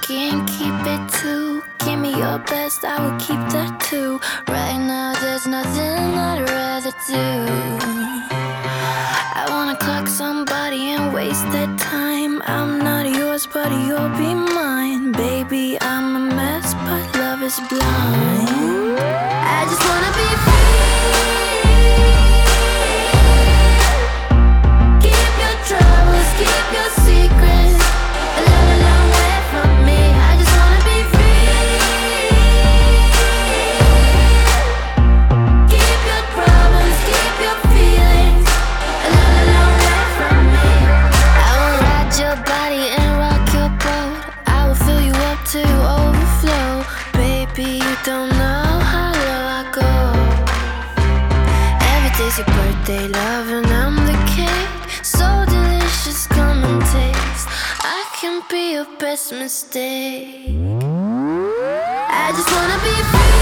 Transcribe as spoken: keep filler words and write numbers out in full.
can't keep it too. Give me your best, I will keep that too. Right now there's nothing I'd rather do. I wanna clock somebody and waste their time. I'm not yours, but you'll be mine. Baby, I'm a mess, but love is blind. I just wanna be free. Keep your troubles, keep your secrets a long, long way from me. I just wanna be free. Keep your problems, keep your feelings a long, long way from me. I will ride your body and rock your boat. I will fill you up to overflow. Baby, you don't know how low I go. Every day's your birthday, love, and I'm the cake. So delicious, come and taste. I can be your best mistake. I just wanna be free.